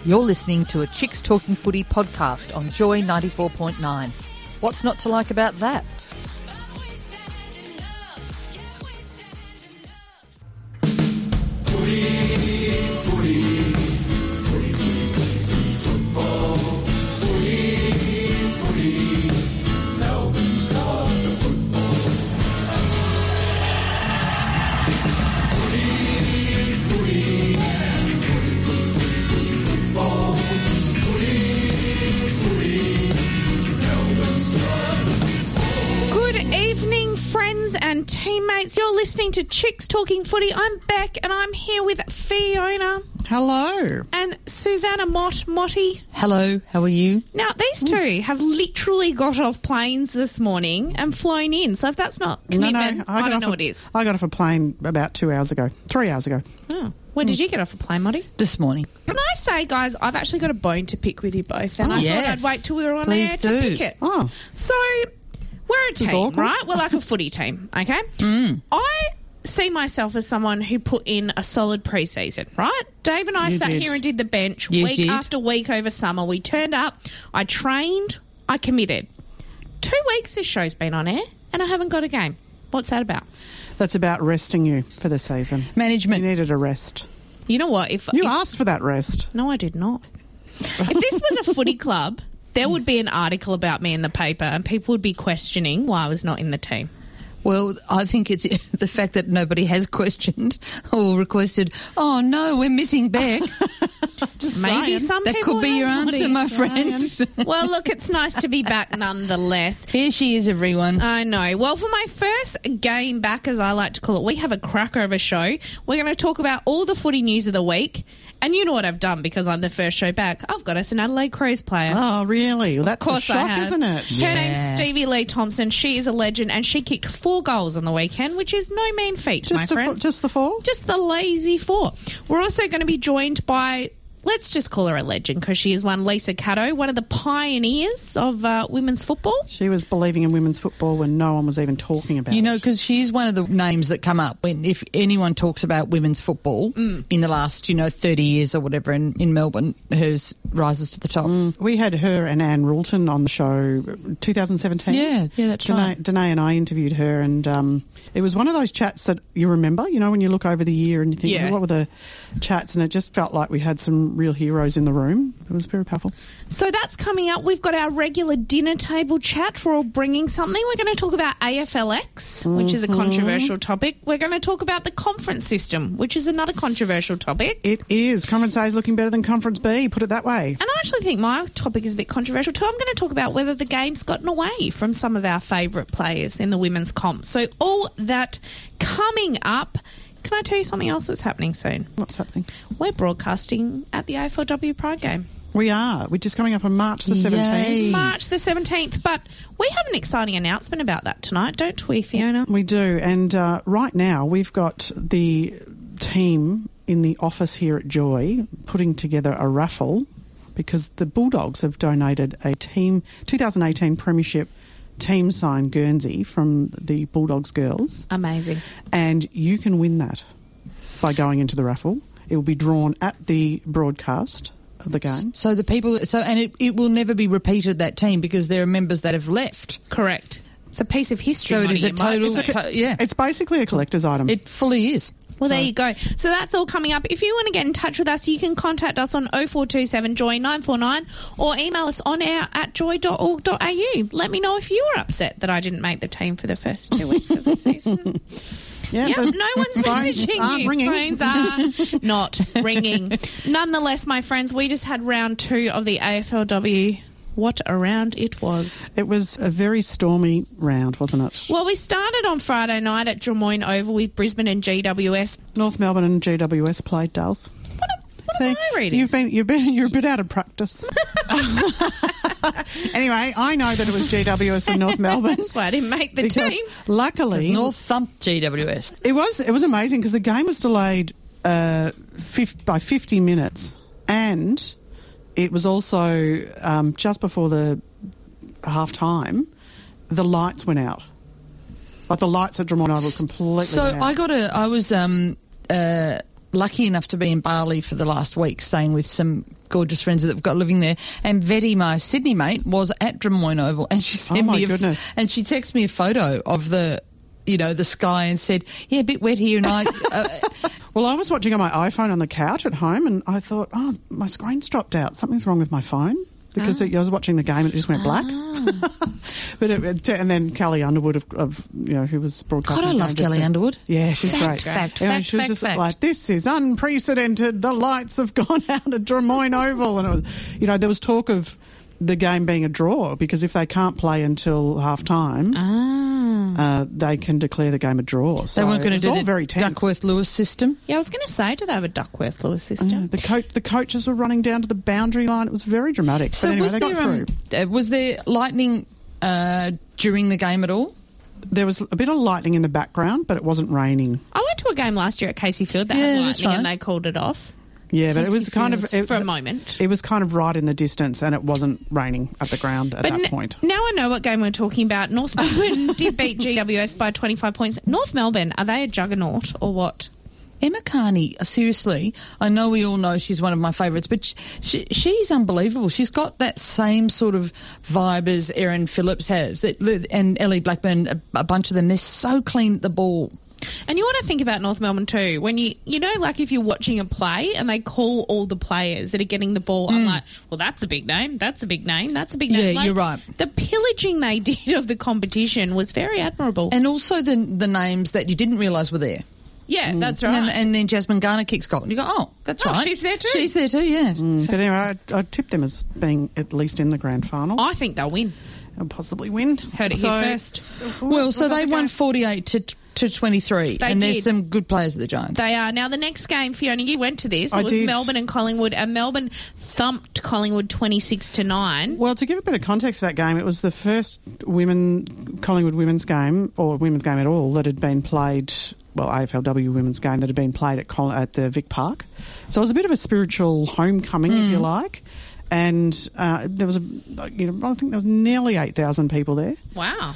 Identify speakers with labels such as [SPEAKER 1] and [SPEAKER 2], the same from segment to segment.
[SPEAKER 1] You're listening to a Chicks Talking Footy podcast on Joy 94.9. What's not to like about that?
[SPEAKER 2] And teammates, you're listening to Chicks Talking Footy. I'm Beck and I'm here with Fiona.
[SPEAKER 3] Hello.
[SPEAKER 2] And Susanna Motty.
[SPEAKER 1] Hello, how are you?
[SPEAKER 2] Now, these two have literally got off planes this morning and flown in. So if that's not commitment, I don't know what it is.
[SPEAKER 3] I got off a plane about 3 hours ago.
[SPEAKER 2] Oh. When did you get off a plane, Motty?
[SPEAKER 1] This morning.
[SPEAKER 2] Can I say, guys, I've actually got a bone to pick with you both. And I thought I'd wait till we were on air to pick it.
[SPEAKER 3] Oh.
[SPEAKER 2] So we're a team, right? We're like a footy team, okay? I see myself as someone who put in a solid pre-season, right? Dave and I sat here and did the bench week after week over summer. We turned up, I trained, I committed. 2 weeks this show's been on air and I haven't got a game. What's that about?
[SPEAKER 3] That's about resting you for the season.
[SPEAKER 1] Management.
[SPEAKER 3] You needed a rest.
[SPEAKER 2] You know what? If
[SPEAKER 3] asked for that rest.
[SPEAKER 2] No, I did not. If this was a footy club, there would be an article about me in the paper and people would be questioning why I was not in the team.
[SPEAKER 1] Well, I think it's the fact that nobody has questioned or requested, oh, no, we're missing Beck.
[SPEAKER 2] Just maybe some
[SPEAKER 1] that
[SPEAKER 2] people
[SPEAKER 1] could be your answer, my friend.
[SPEAKER 2] Well, look, it's nice to be back nonetheless.
[SPEAKER 1] Here she is, everyone.
[SPEAKER 2] I know. Well, for my first game back, as I like to call it, we have a cracker of a show. We're going to talk about all the footy news of the week. And you know what I've done because I'm the first show back? I've got us an Adelaide Crows player.
[SPEAKER 3] Oh, really? Well, that's a shock, isn't it?
[SPEAKER 2] Her name's Stevie Lee Thompson. She is a legend and she kicked 4 goals on the weekend, which is no mean feat, my friends.
[SPEAKER 3] Just the 4?
[SPEAKER 2] Just the lazy 4. We're also going to be joined by, let's just call her a legend because she is one, Lisa Caddo, one of the pioneers of women's football.
[SPEAKER 3] She was believing in women's football when no one was even talking about it.
[SPEAKER 1] You know, because she's one of the names that come up when if anyone talks about women's football in the last, 30 years or whatever in Melbourne, hers rises to the top.
[SPEAKER 3] We had her and Anne Rulton on the show 2017.
[SPEAKER 1] Yeah, that's right.
[SPEAKER 3] Danae and I interviewed her and it was one of those chats that you remember, when you look over the year and you think, what were the chats? And it just felt like we had some real heroes in the room. It was very powerful.
[SPEAKER 2] So that's coming up. We've got our regular dinner table chat. We're all bringing something. We're going to talk about AFLX, which is a controversial topic. We're going to talk about the conference system, which is another controversial topic.
[SPEAKER 3] It is. Conference A is looking better than Conference B, put it that way.
[SPEAKER 2] And I actually think my topic is a bit controversial too. I'm going to talk about whether the game's gotten away from some of our favourite players in the women's comp. So all that coming up. Can I tell you something else that's happening soon?
[SPEAKER 3] What's happening?
[SPEAKER 2] We're broadcasting at the AFLW Pride game.
[SPEAKER 3] We are. We're just coming up on March the 17th.
[SPEAKER 2] Yay. March the 17th. But we have an exciting announcement about that tonight, don't we, Fiona?
[SPEAKER 3] We do. And right now we've got the team in the office here at Joy putting together a raffle because the Bulldogs have donated a 2018 Premiership team signed Guernsey from the Bulldogs girls.
[SPEAKER 2] Amazing.
[SPEAKER 3] And you can win that by going into the raffle. It will be drawn at the broadcast of the game.
[SPEAKER 1] So the people, and it will never be repeated, that team, because there are members that have left.
[SPEAKER 2] Correct. It's a piece of history.
[SPEAKER 1] So it is a total,
[SPEAKER 3] it's basically a collector's item.
[SPEAKER 1] It fully is.
[SPEAKER 2] Well, there you go. So that's all coming up. If you want to get in touch with us, you can contact us on 0427 Joy 949 or email us on air at joy.org.au. Let me know if you were upset that I didn't make the team for the first 2 weeks of the season.
[SPEAKER 3] Yeah,
[SPEAKER 2] no one's messaging you.
[SPEAKER 3] Ringing.
[SPEAKER 2] Phones are not ringing. Nonetheless, my friends, we just had round 2 of the AFLW. What a round it was.
[SPEAKER 3] It was a very stormy round, wasn't it?
[SPEAKER 2] Well, we started on Friday night at Drummoyne Oval with Brisbane and GWS.
[SPEAKER 3] North Melbourne and GWS played, Dales.
[SPEAKER 2] What am I reading?
[SPEAKER 3] You're a bit out of practice. Anyway, I know that it was GWS and North Melbourne.
[SPEAKER 2] That's why I didn't make the team.
[SPEAKER 3] Luckily,
[SPEAKER 1] North thumped GWS.
[SPEAKER 3] It was amazing because the game was delayed by 50 minutes, and it was also just before the half time. The lights went out. Like the lights at Drummoyne Oval completely.
[SPEAKER 1] So
[SPEAKER 3] went out.
[SPEAKER 1] I was lucky enough to be in Bali for the last week, staying with some gorgeous friends that we've got living there. And Betty, my Sydney mate, was at Drummoyne Oval, and she sent me and she texted me a photo of the sky and said, "Yeah, a bit wet here." And I,
[SPEAKER 3] well, I was watching on my iPhone on the couch at home, and I thought, "Oh, my screen's dropped out. Something's wrong with my phone." Because I was watching the game and it just went black. And then Kelly Underwood, who was broadcasting.
[SPEAKER 1] God, I love Kelly Underwood.
[SPEAKER 3] Yeah, she's great.
[SPEAKER 1] She was just
[SPEAKER 3] like, this is unprecedented. The lights have gone out at Drummoyne Oval. And, it was, there was talk of the game being a draw because if they can't play until half-time, they can declare the game a draw. So
[SPEAKER 1] they weren't going to do the
[SPEAKER 3] very
[SPEAKER 1] Duckworth-Lewis system?
[SPEAKER 2] Yeah, I was going to say, do they have a Duckworth-Lewis system?
[SPEAKER 3] The coaches were running down to the boundary line. It was very dramatic.
[SPEAKER 1] So
[SPEAKER 3] but anyway,
[SPEAKER 1] was there lightning during the game at all?
[SPEAKER 3] There was a bit of lightning in the background, but it wasn't raining.
[SPEAKER 2] I went to a game last year at Casey Field that had lightning and they called it off.
[SPEAKER 3] Yeah, but it was kind of...
[SPEAKER 2] for a moment.
[SPEAKER 3] It was kind of right in the distance and it wasn't raining at the ground at that point.
[SPEAKER 2] Now I know what game we're talking about. North Melbourne did beat GWS by 25 points. North Melbourne, are they a juggernaut or what?
[SPEAKER 1] Emma Carney, seriously, I know we all know she's one of my favourites, but she's unbelievable. She's got that same sort of vibe as Erin Phillips has, and Ellie Blackburn, a bunch of them. They're so clean at the ball.
[SPEAKER 2] And you want to think about North Melbourne too. When you know, like if you're watching a play and they call all the players that are getting the ball, I'm like, well, that's a big name, that's a big name, that's a big name.
[SPEAKER 1] Yeah, you're right.
[SPEAKER 2] The pillaging they did of the competition was very admirable.
[SPEAKER 1] And also the names that you didn't realise were there.
[SPEAKER 2] Yeah, that's right.
[SPEAKER 1] And then Jasmine Garner kicks goal. And you go, oh, that's right.
[SPEAKER 2] She's there too.
[SPEAKER 1] She's there too, yeah.
[SPEAKER 3] But anyway, I tipped them as being at least in the grand final.
[SPEAKER 2] I think they'll win.
[SPEAKER 3] And possibly win.
[SPEAKER 2] Heard it here first.
[SPEAKER 1] Well, so they won 48 to 23. And there's some good players at the Giants.
[SPEAKER 2] They are. Now, the next game, Fiona, you went to this. It was Melbourne and Collingwood. And Melbourne thumped Collingwood 26-9.
[SPEAKER 3] Well, to give a bit of context to that game, it was the first Collingwood women's game, or women's game at all, that had been played... Well, AFLW women's game that had been played at the Vic Park. So it was a bit of a spiritual homecoming, if you like. And there was, I think there was nearly 8,000 people there.
[SPEAKER 2] Wow.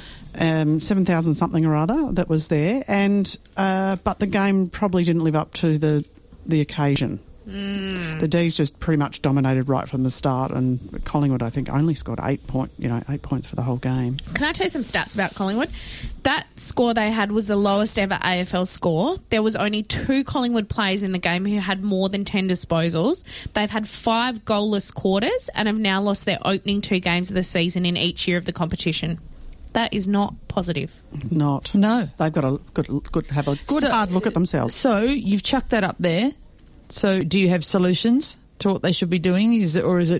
[SPEAKER 3] 7,000 something or other that was there. And but the game probably didn't live up to the occasion. The D's just pretty much dominated right from the start, and Collingwood, I think, only scored 8 points for the whole game.
[SPEAKER 2] Can I tell you some stats about Collingwood? That score they had was the lowest ever AFL score. There was only 2 Collingwood players in the game who had more than 10 disposals. They've had 5 goalless quarters and have now lost their opening 2 games of the season in each year of the competition. That is not positive.
[SPEAKER 1] No.
[SPEAKER 3] They've got to have a good hard look at themselves.
[SPEAKER 1] So you've chucked that up there. So do you have solutions to what they should be doing? Is it?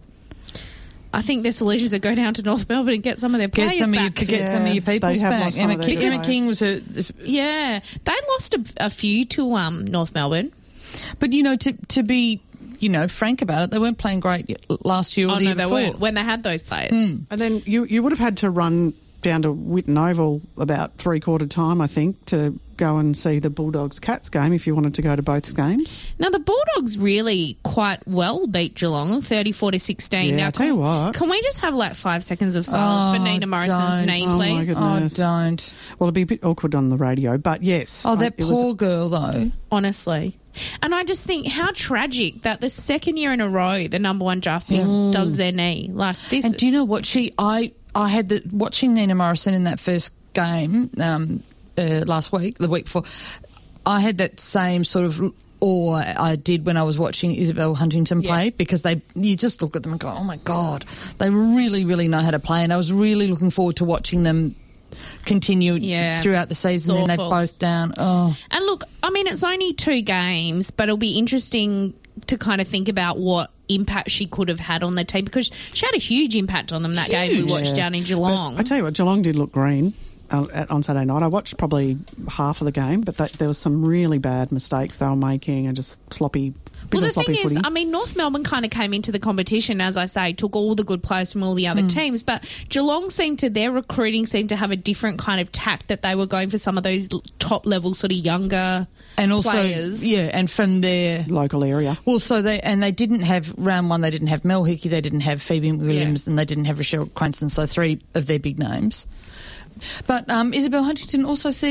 [SPEAKER 2] I think their solutions are go down to North Melbourne and get some of their players back.
[SPEAKER 1] Get some of your people back. Emma King was
[SPEAKER 2] yeah, they lost a few to North Melbourne.
[SPEAKER 1] But, to be... frank about it, they weren't playing great last year or the year before.
[SPEAKER 2] They weren't, when they had those players.
[SPEAKER 3] And then you would have had to run down to Whitten Oval about 3/4 time, I think, to go and see the Bulldogs-Cats game if you wanted to go to both games.
[SPEAKER 2] Now, the Bulldogs really quite well beat Geelong, 34-16.
[SPEAKER 3] Yeah,
[SPEAKER 2] now,
[SPEAKER 3] I'll tell you what.
[SPEAKER 2] Can we just have 5 seconds of silence for Nina Morrison's name, please?
[SPEAKER 3] Oh, my goodness.
[SPEAKER 1] Don't.
[SPEAKER 3] Well, it'd be a bit awkward on the radio, but yes.
[SPEAKER 1] Oh, that poor girl, though.
[SPEAKER 2] Honestly. And I just think how tragic that the second year in a row the number 1 draft pick does their knee. Like this.
[SPEAKER 1] And do you know what? I had watching Nina Morrison in that first game last week, the week before, I had that same sort of awe I did when I was watching Isabel Huntington play, because you just look at them and go, oh my God, they really, really know how to play. And I was really looking forward to watching them continue throughout the season, and they're both down. Oh.
[SPEAKER 2] And look, I mean, it's only 2 games, but it'll be interesting to kind of think about what impact she could have had on the team, because she had a huge impact on them that game we watched down in Geelong.
[SPEAKER 3] But I tell you what, Geelong did look green on Saturday night. I watched probably half of the game, but there was some really bad mistakes they were making and just sloppy.
[SPEAKER 2] Well, the thing is, I mean, North Melbourne kind of came into the competition, as I say, took all the good players from all the other teams, but Geelong their recruiting seemed to have a different kind of tact, that they were going for some of those top-level sort of younger
[SPEAKER 1] and also,
[SPEAKER 2] players.
[SPEAKER 1] Yeah, and from their
[SPEAKER 3] local area.
[SPEAKER 1] Well, so they didn't have, round 1, they didn't have Mel Hickey, they didn't have Phoebe Williams, and they didn't have Rochelle Cranston, so 3 of their big names. But Isabel Huntington also said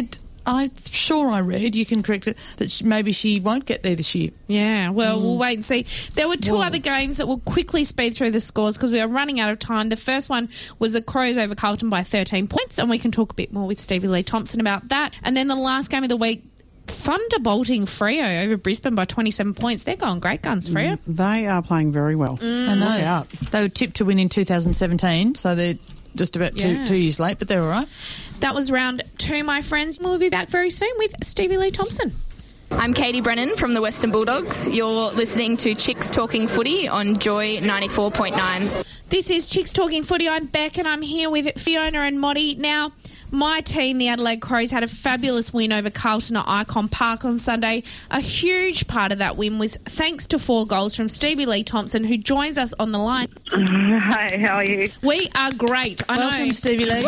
[SPEAKER 1] I'm sure I read, you can correct it, that maybe she won't get there this year.
[SPEAKER 2] Yeah, well, we'll wait and see. There were two other games that will quickly speed through the scores because we are running out of time. The first one was the Crows over Carlton by 13 points, and we can talk a bit more with Stevie Lee Thompson about that. And then the last game of the week, thunderbolting Freo over Brisbane by 27 points. They're going great guns, Freo.
[SPEAKER 3] They are playing very well.
[SPEAKER 1] I know.
[SPEAKER 3] Look out.
[SPEAKER 1] They were tipped to win in 2017, so they're just about 2 years late, but they're all right.
[SPEAKER 2] That was round 2, my friends. We'll be back very soon with Stevie Lee Thompson.
[SPEAKER 4] I'm Katie Brennan from the Western Bulldogs. You're listening to Chicks Talking Footy on Joy 94.9.
[SPEAKER 2] This is Chicks Talking Footy. I'm Beck and I'm here with Fiona and Motty. Now, my team, the Adelaide Crows, had a fabulous win over Carlton at Icon Park on Sunday. A huge part of that win was thanks to 4 goals from Stevie Lee Thompson, who joins us on the line.
[SPEAKER 5] Hi, how are you?
[SPEAKER 2] We are great.
[SPEAKER 1] Welcome, Stevie Lee.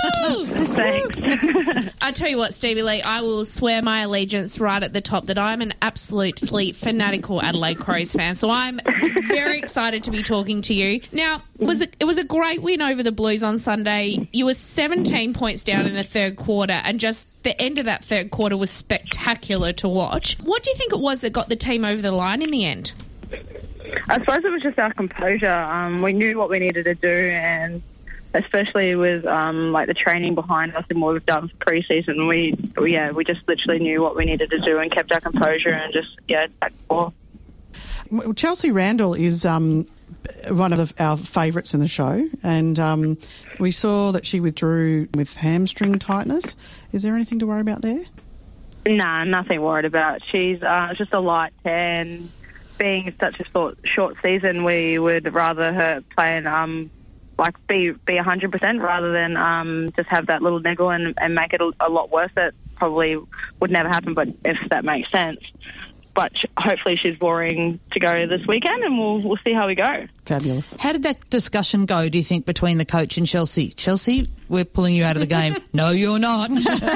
[SPEAKER 5] Thanks.
[SPEAKER 2] I tell you what, Stevie Lee, I will swear my allegiance right at the top that I'm an absolutely fanatical Adelaide Crows fan. So I'm very excited to be talking to you. Now, it was a great win over the Blues on Sunday. You were 17 points down in the third quarter, and just the end of that third quarter was spectacular to watch. What do you think it was that got the team over the line in the end?
[SPEAKER 5] I suppose it was just our composure. We knew what we needed to do, and especially with like the training behind us and what we've done for pre-season, we just literally knew what we needed to do and kept our composure and just back forth.
[SPEAKER 3] Chelsea Randall is one of our favourites in the show, and we saw that she withdrew with hamstring tightness. Is there anything to worry about there?
[SPEAKER 5] Nah, nothing worried about. She's just a light tear, and being such a short season, we would rather her play and be 100% rather than just have that little niggle and make it a lot worse. That probably would never happen, but if that makes sense. But hopefully she's roaring to go this weekend, and we'll see how we go.
[SPEAKER 3] Fabulous.
[SPEAKER 1] How did that discussion go, do you think, between the coach and Chelsea? Chelsea, we're pulling you out of the game. No, you're not.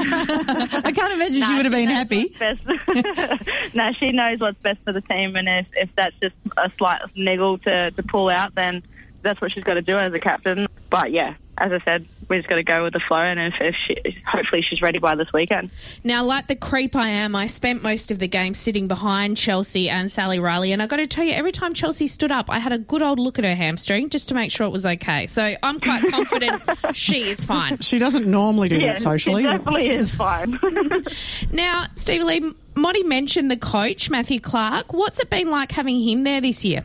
[SPEAKER 1] I can't imagine she would have been happy.
[SPEAKER 5] No, she knows what's best for the team, and if that's just a slight niggle to pull out, then that's what she's got to do as a captain. But, yeah, as I said, we just got to go with the flow, and hopefully she's ready by this weekend.
[SPEAKER 2] Now, like the creep I am, I spent most of the game sitting behind Chelsea and Sally Riley, and I got to tell you, every time Chelsea stood up, I had a good old look at her hamstring just to make sure it was okay. So I'm quite confident she is fine.
[SPEAKER 3] She doesn't normally do that socially.
[SPEAKER 5] She definitely is fine.
[SPEAKER 2] Now, Stevie Lee, Motty mentioned the coach, Matthew Clark. What's it been like having him there this year?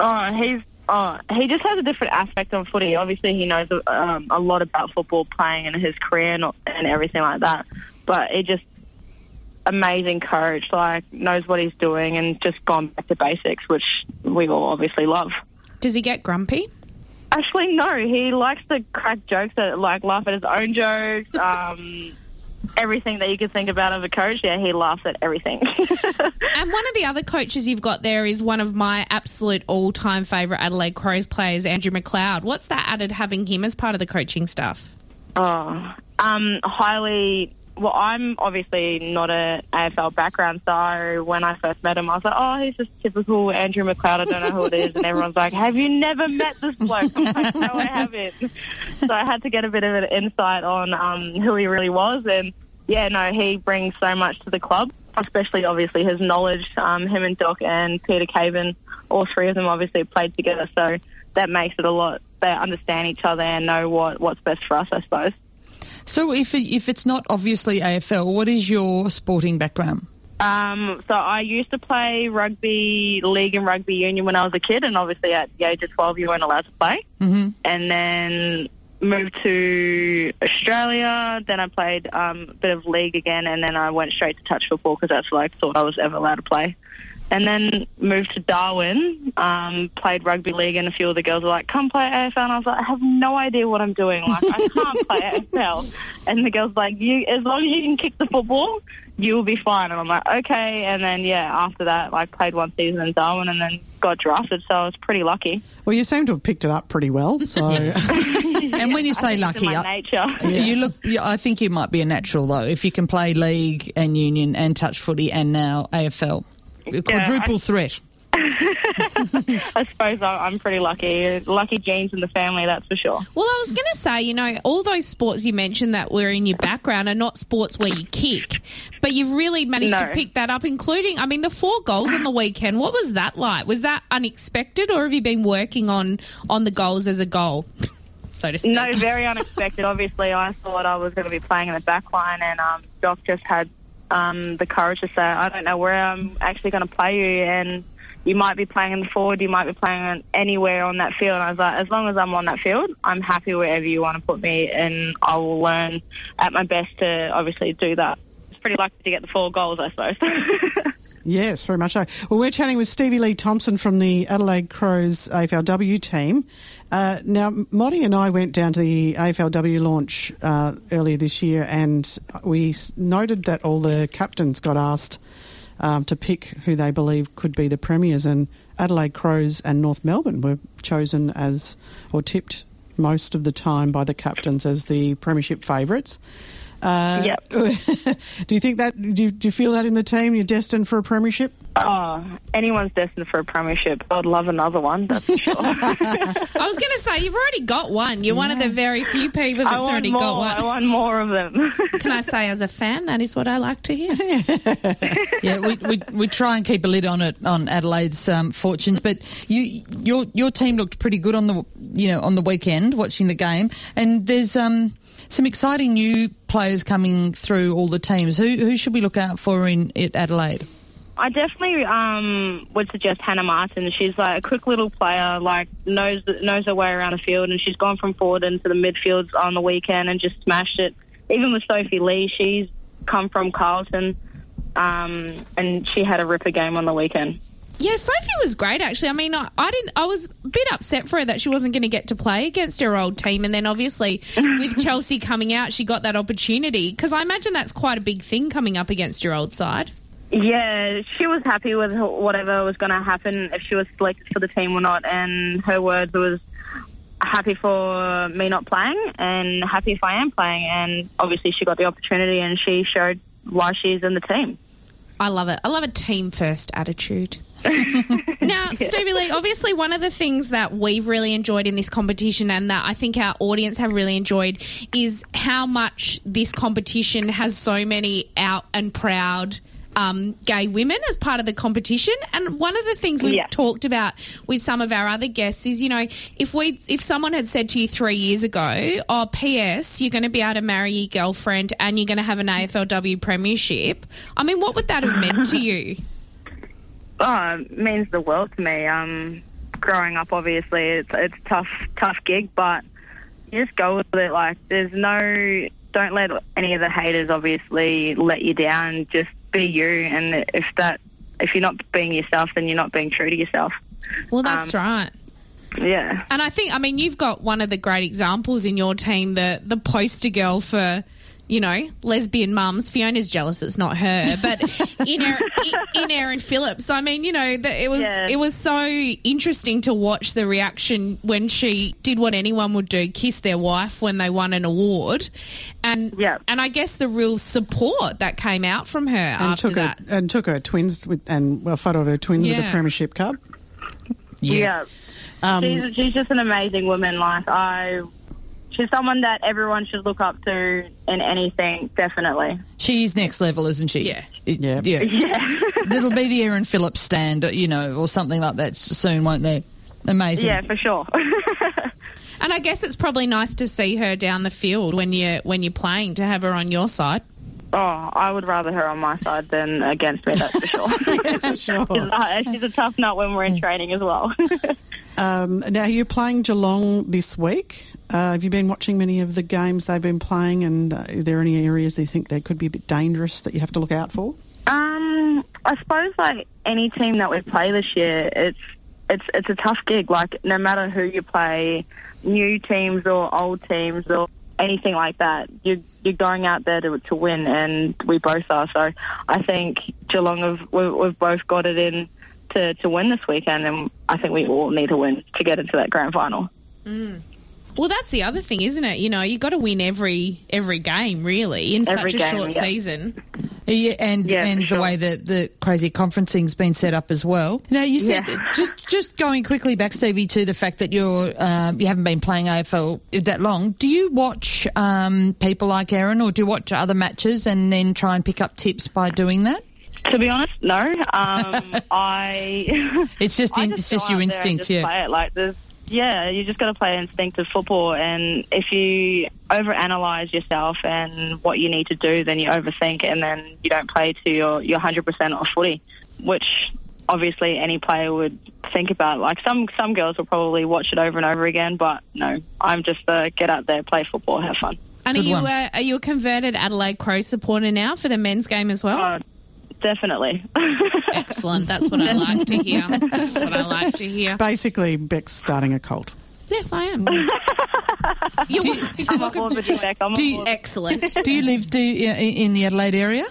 [SPEAKER 5] He just has a different aspect on footy. Obviously, he knows a lot about football, playing and his career and everything like that. But he just amazing coach, knows what he's doing and just gone back to basics, which we all obviously love.
[SPEAKER 2] Does he get grumpy?
[SPEAKER 5] Actually, no. He likes to crack jokes, laugh at his own jokes. Everything that you could think about of a coach, he laughs at everything.
[SPEAKER 2] And one of the other coaches you've got there is one of my absolute all-time favourite Adelaide Crows players, Andrew McLeod. What's that added, having him as part of the coaching staff? Well, I'm obviously not an AFL background, so when I first met him, I was like, he's just typical Andrew McLeod, I don't know who it is, and everyone's like, have you never met this bloke? I'm like, no, I haven't. So I had to get a bit of an insight on who he really was, and he brings so much to the club, especially obviously his knowledge. Him and Doc and Peter Caven, all three of them obviously played together, so that makes it a lot. They understand each other and know what's best for us, I suppose.
[SPEAKER 1] So if it's not obviously AFL, what is your sporting background?
[SPEAKER 5] So I used to play rugby league and rugby union when I was a kid, and obviously at the age of 12 you weren't allowed to play. Mm-hmm. And then moved to Australia, then I played a bit of league again, and then I went straight to touch football because that's what I thought I was ever allowed to play. And then moved to Darwin, played rugby league, and a few of the girls were like, come play AFL. And I was like, I have no idea what I'm doing. I can't play AFL. And the girls were like, as long as you can kick the football, you will be fine. And I'm like, okay. And then, after that, I played one season in Darwin and then got drafted, so I was pretty lucky.
[SPEAKER 3] Well, you seem to have picked it up pretty well, so...
[SPEAKER 1] And when you say lucky, I think you might be a natural, though, if you can play league and union and touch footy and now AFL. Quadruple threat.
[SPEAKER 5] I suppose I'm pretty lucky. Lucky genes in the family, that's for sure.
[SPEAKER 2] Well, I was going to say, all those sports you mentioned that were in your background are not sports where you kick, but you've really managed to pick that up, including, the 4 goals on the weekend. What was that like? Was that unexpected, or have you been working on the goals as a goal, so to speak?
[SPEAKER 5] No, very unexpected. Obviously, I thought I was going to be playing in the back line, and Doc just had the courage to say, I don't know where I'm actually going to play you, and you might be playing in the forward, you might be playing anywhere on that field. And I was like, as long as I'm on that field, I'm happy wherever you want to put me, and I will learn at my best to obviously do that. It's pretty lucky to get the 4 goals, I suppose.
[SPEAKER 3] Yes, very much so. Well, we're chatting with Stevie Lee Thompson from the Adelaide Crows AFLW team. Now, Motty and I went down to the AFLW launch earlier this year, and we noted that all the captains got asked to pick who they believe could be the premiers, and Adelaide Crows and North Melbourne were chosen as, or tipped most of the time by the captains as the premiership favourites.
[SPEAKER 5] Yep.
[SPEAKER 3] Do you think that? Do you feel that in the team? You're destined for a premiership?
[SPEAKER 5] Oh, anyone's destined for a premiership. I'd love another one, that's for sure.
[SPEAKER 2] I was going to say, you've already got one. You're one of the very few people that's already got one.
[SPEAKER 5] I want more of them.
[SPEAKER 2] Can I say, as a fan, that is what I like to hear.
[SPEAKER 1] Yeah, we try and keep a lid on it, on Adelaide's fortunes, but your team looked pretty good on the weekend watching the game, and there's some exciting new players coming through all the teams. Who should we look out for at Adelaide?
[SPEAKER 5] I definitely would suggest Hannah Martin. She's like a quick little player, like knows her way around the field, and she's gone from forward into the midfields on the weekend and just smashed it. Even with Sophie Lee, she's come from Carlton, and she had a ripper game on the weekend.
[SPEAKER 2] Yeah, Sophie was great, actually. I was a bit upset for her that she wasn't going to get to play against her old team, and then obviously with Chelsea coming out, she got that opportunity, because I imagine that's quite a big thing coming up against your old side.
[SPEAKER 5] Yeah, she was happy with whatever was going to happen, if she was selected for the team or not, and her words was happy for me not playing and happy if I am playing, and obviously she got the opportunity and she showed why she's in the team.
[SPEAKER 2] I love it. I love a team-first attitude. Now, Stevie Lee, obviously one of the things that we've really enjoyed in this competition, and that I think our audience have really enjoyed, is how much this competition has so many out and proud gay women as part of the competition. And one of the things we've talked about with some of our other guests is, if someone had said to you 3 years ago, oh, P.S., you're going to be able to marry your girlfriend and you're going to have an AFLW premiership, what would that have meant to you?
[SPEAKER 5] Oh, it means the world to me. Growing up, obviously, it's a tough gig, but you just go with it. Like, don't let any of the haters obviously let you down. Just be you, and if you're not being yourself, then you're not being true to yourself.
[SPEAKER 2] Well, that's right.
[SPEAKER 5] Yeah.
[SPEAKER 2] And I think, you've got one of the great examples in your team, the poster girl for, lesbian mums. Fiona's jealous it's not her, but in Erin Phillips, it was so interesting to watch the reaction when she did what anyone would do, kiss their wife when they won an award, and I guess the real support that came out from her after that.
[SPEAKER 3] And took her twins a photo of her twins with the Premiership Cup.
[SPEAKER 5] Yeah. She's just an amazing woman. She's someone that everyone should look up to in anything, definitely.
[SPEAKER 1] She's next level, isn't she?
[SPEAKER 2] Yeah.
[SPEAKER 1] Yeah. There'll be the Erin Phillips stand, or something like that soon, won't there? Amazing.
[SPEAKER 5] Yeah, for sure.
[SPEAKER 2] And I guess it's probably nice to see her down the field when you're playing, to have her on your side.
[SPEAKER 5] Oh, I would rather her on my side than against me, that's for sure.
[SPEAKER 3] Yeah, for sure.
[SPEAKER 5] She's a tough nut when we're in training as well.
[SPEAKER 3] Now, you're playing Geelong this week. Have you been watching many of the games they've been playing, and are there any areas that you think they could be a bit dangerous that you have to look out for?
[SPEAKER 5] I suppose like any team that we play this year, it's a tough gig. Like, no matter who you play, new teams or old teams or anything like that, you're going out there to win, and we both are. So I think Geelong we've both got it in to win this weekend, and I think we all need to win to get into that grand final.
[SPEAKER 2] Well, that's the other thing, isn't it? You've got to win every game, really, in such a short season.
[SPEAKER 1] Yeah, and the way that the crazy conferencing's been set up as well. Now, you said just going quickly back, Stevie, to the fact that you haven't been playing AFL that long. Do you watch people like Erin, or do you watch other matches and then try and pick up tips by doing that?
[SPEAKER 5] To be honest, no.
[SPEAKER 1] It's just your instinct, yeah.
[SPEAKER 5] Play it like this. Yeah, you just got to play instinctive football, and if you overanalyze yourself and what you need to do, then you overthink, and then you don't play to your 100% of footy, which obviously any player would think about. Like some girls will probably watch it over and over again, but no, I'm just get out there, play football, have fun.
[SPEAKER 2] And are you a converted Adelaide Crows supporter now for the men's game as well?
[SPEAKER 5] Definitely.
[SPEAKER 2] Excellent. That's what I like to hear. That's what I like to hear.
[SPEAKER 3] Basically, Beck's starting a cult.
[SPEAKER 2] Yes, I am. Excellent.
[SPEAKER 1] Do you live in the Adelaide area?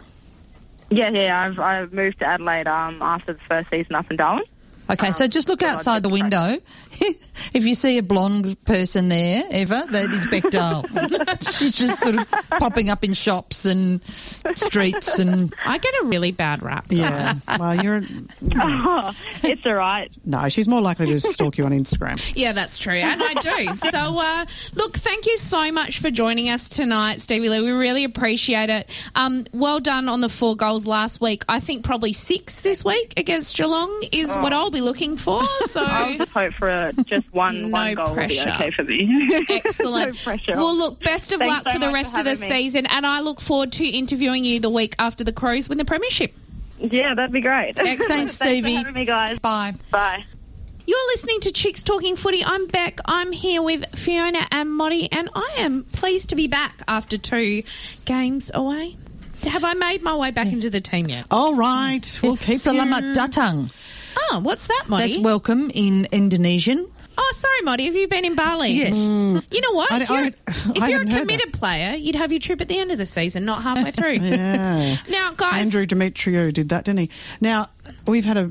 [SPEAKER 5] Yeah. I've moved to Adelaide after the first season up in Darwin.
[SPEAKER 1] Okay, so just look outside the window. If you see a blonde person there, Eva, that is Beck Dahl. She's just sort of popping up in shops and streets. And
[SPEAKER 2] I get a really bad rap.
[SPEAKER 3] Yeah, well, you're...
[SPEAKER 5] it's all right.
[SPEAKER 3] No, she's more likely to stalk you on Instagram.
[SPEAKER 2] Yeah, that's true, and I do. So, look, thank you so much for joining us tonight, Stevie Lee. We really appreciate it. Well done on the 4 goals last week. I think probably 6 this week against Geelong is what I'll be looking for. So
[SPEAKER 5] I'll just hope for just one goal
[SPEAKER 2] pressure.
[SPEAKER 5] will be okay for me.
[SPEAKER 2] Excellent.
[SPEAKER 5] No pressure.
[SPEAKER 2] Well, look, best of luck for the rest of the season, and I look forward to interviewing you the week after the Crows win the premiership.
[SPEAKER 5] Yeah, that'd be great.
[SPEAKER 1] Thanks, Stevie.
[SPEAKER 5] Thanks for having me, guys.
[SPEAKER 1] Bye.
[SPEAKER 5] Bye.
[SPEAKER 2] You're listening to Chicks Talking Footy. I'm Beck. I'm here with Fiona and Motty, and I am pleased to be back after 2 games away. Have I made my way back into the team yet?
[SPEAKER 3] All right. We'll keep
[SPEAKER 1] Selamat datang.
[SPEAKER 2] Oh, what's that, Motty?
[SPEAKER 1] That's welcome in Indonesian.
[SPEAKER 2] Oh, sorry, Motty. Have you been in Bali?
[SPEAKER 1] Yes.
[SPEAKER 2] You know what? If you're a
[SPEAKER 3] hadn't heard
[SPEAKER 2] committed player, you'd have your trip at the end of the season, not halfway through.
[SPEAKER 3] Yeah.
[SPEAKER 2] Now, guys...
[SPEAKER 3] Andrew Demetriou did that, didn't he? Now, we've had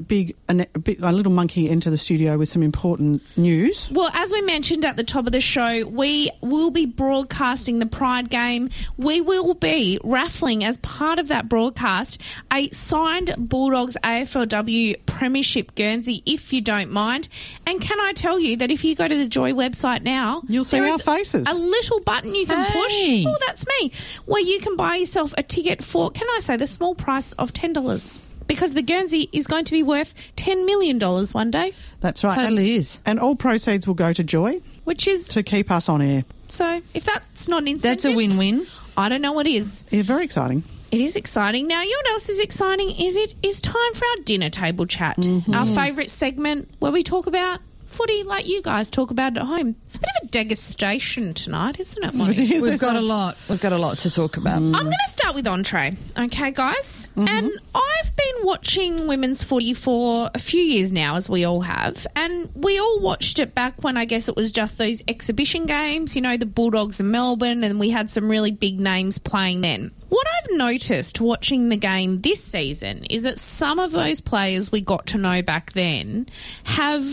[SPEAKER 3] a little monkey enter the studio with some important news.
[SPEAKER 2] Well, as we mentioned at the top of the show, we will be broadcasting the Pride game. We will be raffling, as part of that broadcast, a signed Bulldogs AFLW Premiership Guernsey, if you don't mind. And can I tell you that if you go to the Joy website now...
[SPEAKER 3] You'll see our faces.
[SPEAKER 2] A little button you can push. Oh, that's me. Where you can buy yourself a ticket for, can I say, the small price of $10. Because the Guernsey is going to be worth $10 million one day.
[SPEAKER 3] That's right.
[SPEAKER 1] Totally is.
[SPEAKER 3] And all proceeds will go to Joy.
[SPEAKER 2] Which is...
[SPEAKER 3] to keep us on air.
[SPEAKER 2] So, if that's not an incentive...
[SPEAKER 1] That's a win-win.
[SPEAKER 2] I don't know what is.
[SPEAKER 3] Yeah, very exciting.
[SPEAKER 2] It is exciting. Now, you know what else is exciting? It's time for our dinner table chat.
[SPEAKER 3] Mm-hmm.
[SPEAKER 2] Our favourite segment where we talk about footy like you guys talk about at home. It's a bit of a degustation tonight, isn't it, Motty?
[SPEAKER 1] We've got a lot. We've got a lot to talk about.
[SPEAKER 2] I'm going to start with entree, okay, guys?
[SPEAKER 3] Mm-hmm.
[SPEAKER 2] And I've been watching women's footy for a few years now, as we all have, and we all watched it back when I guess it was just those exhibition games, you know, the Bulldogs in Melbourne, and we had some really big names playing then. What I've noticed watching the game this season is that some of those players we got to know back then have...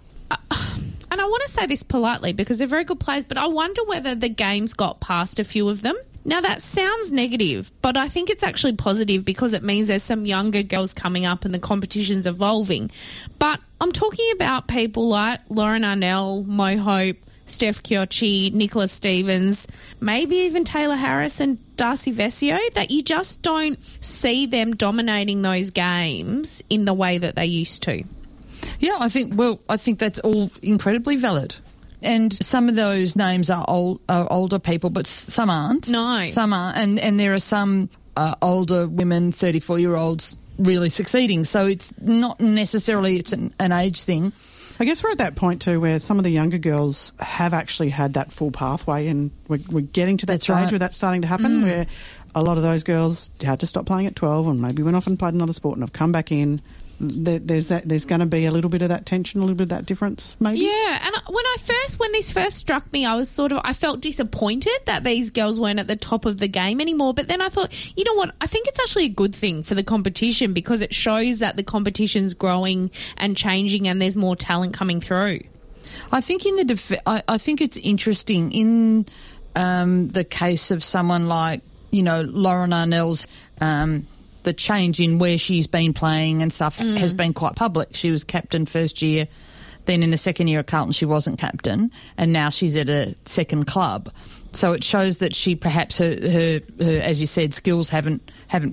[SPEAKER 2] and I want to say this politely because they're very good players, but I wonder whether the game's got past a few of them. Now, that sounds negative, but I think it's actually positive because it means there's some younger girls coming up and the competition's evolving. But I'm talking about people like Lauren Arnell, Mo Hope, Steph Chiocci, Nicola Stevens, maybe even Taylor Harris and Darcy Vesio, that you just don't see them dominating those games in the way that they used to.
[SPEAKER 1] Yeah, I think that's all incredibly valid. And some of those names are older people, but some aren't.
[SPEAKER 2] No.
[SPEAKER 1] Some are. And there are some older women, 34-year-olds, really succeeding. So it's not necessarily an age thing.
[SPEAKER 3] I guess we're at that point too where some of the younger girls have actually had that full pathway, and we're getting to that stage where that's starting to happen, where a lot of those girls had to stop playing at 12 and maybe went off and played another sport and have come back in. There's going to be a little bit of that tension, a little bit of that difference, maybe.
[SPEAKER 2] Yeah, and when this first struck me, I felt disappointed that these girls weren't at the top of the game anymore. But then I thought, you know what? I think it's actually a good thing for the competition because it shows that the competition's growing and changing, and there's more talent coming through.
[SPEAKER 1] I think I think it's interesting in the case of someone like, you know, Lauren Arnell's the change in where she's been playing and stuff has been quite public. She was captain first year, then in the second year at Carlton she wasn't captain, and now she's at a second club. So it shows that she perhaps her as you said, skills haven't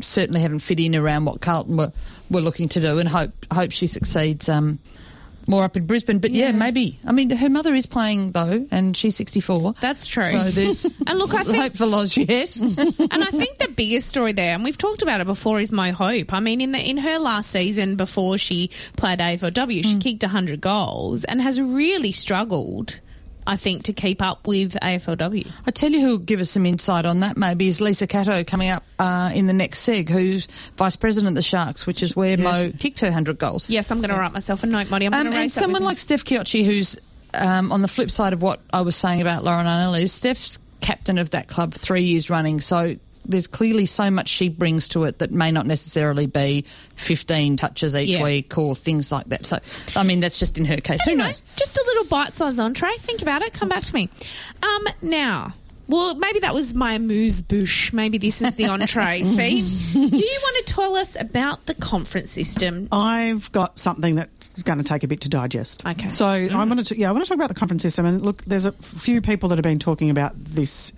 [SPEAKER 1] fit in around what Carlton were looking to do, and hope she succeeds more up in Brisbane. But yeah, maybe. I mean, her mother is playing though, and she's 64.
[SPEAKER 2] That's true.
[SPEAKER 1] So there's
[SPEAKER 2] and look, I think,
[SPEAKER 1] hope for Loz yet.
[SPEAKER 2] And I think the biggest story there, and we've talked about it before, is Mo Hope. I mean, in her last season before she played AFLW, she kicked 100 goals and has really struggled, I think, to keep up with AFLW.
[SPEAKER 1] I tell you who'll give us some insight on that maybe is Lisa Cato coming up in the next seg, who's Vice President of the Sharks, which is where Mo kicked her 100 goals.
[SPEAKER 2] Yes, I'm going to write myself a note, Marty. I'm going to raise
[SPEAKER 1] and someone like Steph Chiocci, who's on the flip side of what I was saying about Lauren Arnell, is Steph's captain of that club 3 years running, so there's clearly so much she brings to it that may not necessarily be 15 touches each week or things like that. So, I mean, that's just in her case.
[SPEAKER 2] Anyway,
[SPEAKER 1] who knows?
[SPEAKER 2] Just a little bite-sized entree. Think about it. Come back to me. Now, well, maybe that was my amuse-bouche. Maybe this is the entree theme. You want to tell us about the conference system?
[SPEAKER 3] I've got something that's going to take a bit to digest.
[SPEAKER 2] Okay.
[SPEAKER 3] So I want to talk about the conference system. And look, there's a few people that have been talking about this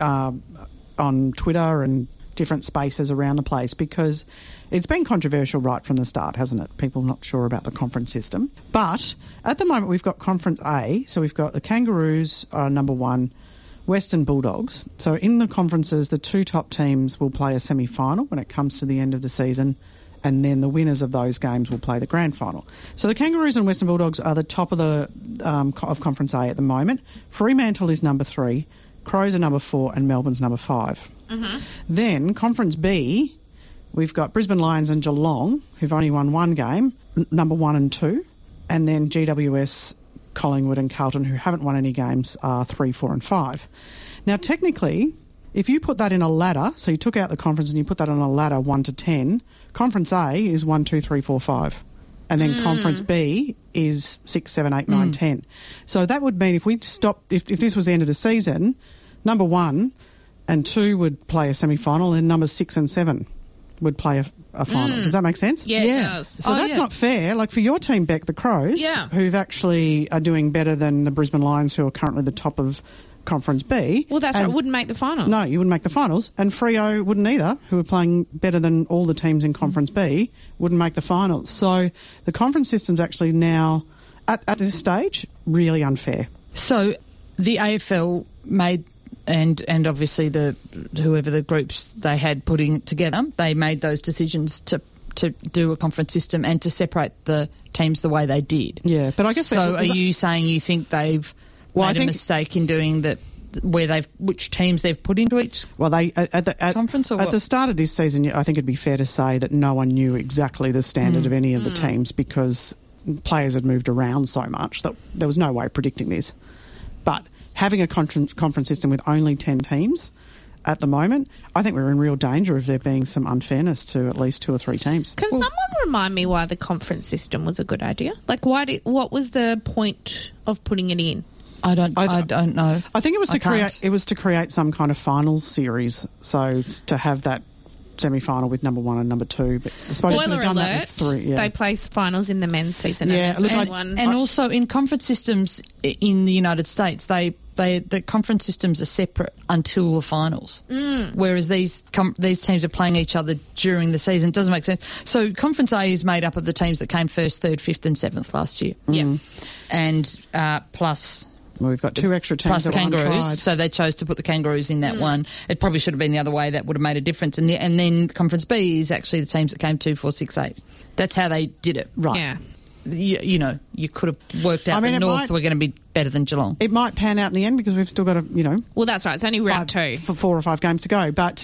[SPEAKER 3] on Twitter and different spaces around the place, because it's been controversial right from the start, hasn't it? People not sure about the conference system. But at the moment we've got Conference A, so we've got the Kangaroos are number one, Western Bulldogs. So in the conferences, the two top teams will play a semi-final when it comes to the end of the season, and then the winners of those games will play the grand final. So the Kangaroos and Western Bulldogs are the top of the of Conference A at the moment. Fremantle is number 3, Crows are number 4, and Melbourne's number 5. Mm-hmm. Then Conference B, we've got Brisbane Lions and Geelong, who've only won one game, number 1 and 2, and then GWS, Collingwood and Carlton, who haven't won any games, are 3, 4 and 5. Now, technically, if you put that in a ladder, so you took out the conference and you put that on a ladder 1 to 10, Conference A is 1, 2, 3, 4, 5. And then Conference B is 6, 7, 8, 9, 10. So that would mean if we stopped, if this was the end of the season, number 1 and 2 would play a semi-final, and numbers 6 and 7 would play a final. Does that make sense?
[SPEAKER 2] Yeah, it does.
[SPEAKER 3] So that's not fair. Like for your team, Beck, the Crows, who've actually are doing better than the Brisbane Lions, who are currently the top of Conference B.
[SPEAKER 2] Well, that's right. Wouldn't make the finals.
[SPEAKER 3] No, you wouldn't make the finals. And Freo wouldn't either, who are playing better than all the teams in Conference B, wouldn't make the finals. So the conference system's actually now, at this stage, really unfair.
[SPEAKER 1] So the AFL made, and obviously whoever the groups they had putting it together, they made those decisions to do a conference system and to separate the teams the way they did.
[SPEAKER 3] Yeah, but I guess...
[SPEAKER 1] So are you saying you think they've... made a mistake in doing that, which teams they've put into each conference, or what?
[SPEAKER 3] At the start of this season, I think it'd be fair to say that no one knew exactly the standard of any of the teams, because players had moved around so much that there was no way of predicting this. But having a conference system with only 10 teams at the moment, I think we're in real danger of there being some unfairness to at least 2 or 3 teams.
[SPEAKER 2] Can someone remind me why the conference system was a good idea? Like, what was the point of putting it in?
[SPEAKER 1] I don't know.
[SPEAKER 3] I think it was to create some kind of finals series. So to have that semi-final with number 1 and number 2. But
[SPEAKER 2] spoiler alert, they play finals in the men's season.
[SPEAKER 1] And also in conference systems in the United States, the conference systems are separate until the finals, whereas these teams are playing each other during the season. It doesn't make sense. So Conference A is made up of the teams that came 1st, 3rd, 5th and 7th last year.
[SPEAKER 2] Yeah.
[SPEAKER 1] And plus...
[SPEAKER 3] Well, we've got 2 extra teams.
[SPEAKER 1] Plus the Kangaroos, so they chose to put the Kangaroos in that one. It probably should have been the other way. That would have made a difference. And then Conference B is actually the teams that came 2, 4, 6, 8. That's how they did it.
[SPEAKER 3] Right.
[SPEAKER 2] Yeah.
[SPEAKER 1] You know, you could have worked out the North were going to be better than Geelong.
[SPEAKER 3] It might pan out in the end because we've still got
[SPEAKER 2] Well, that's right. It's only round 2.
[SPEAKER 3] For 4 or 5 games to go. But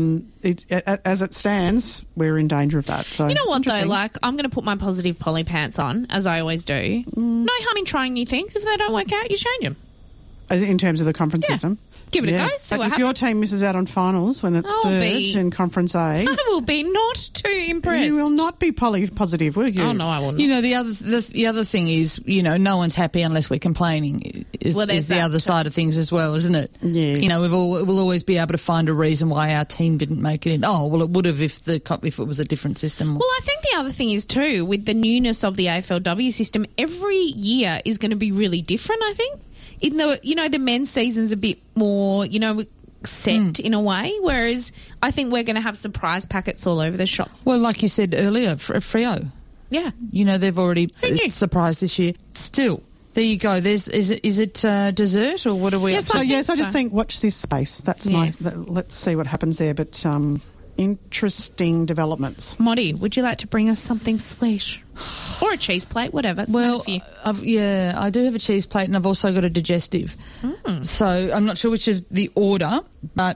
[SPEAKER 3] as it stands, we're in danger of that. So,
[SPEAKER 2] you know what, though? Like, I'm going to put my positive Polly pants on, as I always do. No harm in trying new things. If they don't work out, you change them.
[SPEAKER 3] As in terms of the conference system?
[SPEAKER 2] Give it a go, see what
[SPEAKER 3] if
[SPEAKER 2] happens.
[SPEAKER 3] your team misses out on finals when it's third in Conference A...
[SPEAKER 2] I will be not too impressed.
[SPEAKER 3] You will not be positive, will you?
[SPEAKER 2] Oh, no, I will not.
[SPEAKER 1] You know, the other thing is, you know, no one's happy unless we're complaining is the other side of things as well, isn't it?
[SPEAKER 3] Yeah.
[SPEAKER 1] You know, we'll always be able to find a reason why our team didn't make it in. Oh, well, it would have if it was a different system.
[SPEAKER 2] Well, I think the other thing is, too, with the newness of the AFLW system, every year is going to be really different, I think. Even though, you know, the men's season's a bit more, you know, set in a way, whereas I think we're going to have surprise packets all over the shop.
[SPEAKER 1] Well, like you said earlier, Freo.
[SPEAKER 2] Yeah.
[SPEAKER 1] You know, they've already surprised this year. Still, there you go. Is it dessert or what are we
[SPEAKER 2] Yes,
[SPEAKER 1] up to?
[SPEAKER 3] I just think watch this space. That's let's see what happens there. But interesting developments.
[SPEAKER 2] Moddy, would you like to bring us something sweet? Or a cheese plate, whatever. It's
[SPEAKER 1] Well,
[SPEAKER 2] for you.
[SPEAKER 1] I do have a cheese plate and I've also got a digestive. So I'm not sure which is the order, but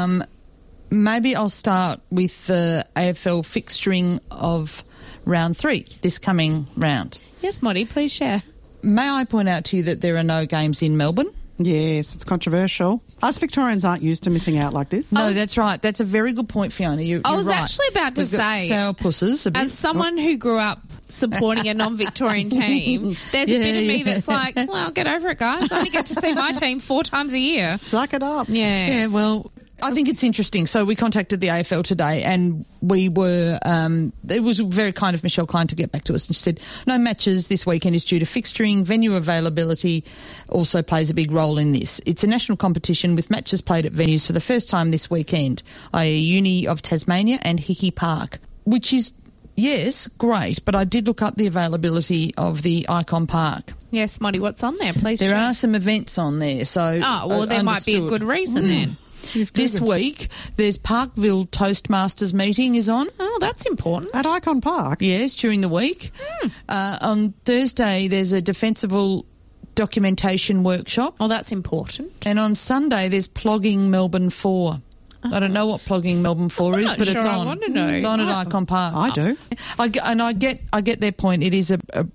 [SPEAKER 1] maybe I'll start with the AFL fixturing of round 3, this coming round.
[SPEAKER 2] Yes, Moddy, please share.
[SPEAKER 1] May I point out to you that there are no games in Melbourne?
[SPEAKER 3] Yes, it's controversial. Us Victorians aren't used to missing out like this.
[SPEAKER 1] No, that's right. That's a very good point, Fiona. You're
[SPEAKER 2] I was
[SPEAKER 1] right.
[SPEAKER 2] actually about to
[SPEAKER 1] We've got
[SPEAKER 2] say,
[SPEAKER 1] sourpusses a bit.
[SPEAKER 2] as someone who grew up supporting a non-Victorian team, there's a bit of me that's like, well, get over it, guys. I only get to see my team 4 times a year.
[SPEAKER 3] Suck it up.
[SPEAKER 2] Yes.
[SPEAKER 1] Yeah, well, I think it's interesting. So we contacted the AFL today and we were, it was very kind of Michelle Klein to get back to us, and she said no matches this weekend is due to fixturing. Venue availability also plays a big role in this. It's a national competition with matches played at venues for the first time this weekend, i.e. Uni of Tasmania and Hickey Park, which is, yes, great, but I did look up the availability of the Icon Park.
[SPEAKER 2] Yes, Moddy, what's on there? Please
[SPEAKER 1] There
[SPEAKER 2] share.
[SPEAKER 1] are some events on there, so...
[SPEAKER 2] Oh, well, there might be a good reason then.
[SPEAKER 1] This week, there's Parkville Toastmasters meeting is on.
[SPEAKER 2] Oh, that's important.
[SPEAKER 3] At Icon Park?
[SPEAKER 1] Yes, during the week. On Thursday, there's a defensible documentation workshop.
[SPEAKER 2] Oh, that's important.
[SPEAKER 1] And on Sunday, there's Plogging Melbourne 4. I don't know what Plogging Melbourne 4 is,
[SPEAKER 2] not
[SPEAKER 1] but
[SPEAKER 2] sure.
[SPEAKER 1] it's
[SPEAKER 2] I
[SPEAKER 1] on.
[SPEAKER 2] want to know.
[SPEAKER 1] It's on at Icon Park.
[SPEAKER 3] I do.
[SPEAKER 1] I get their point. It is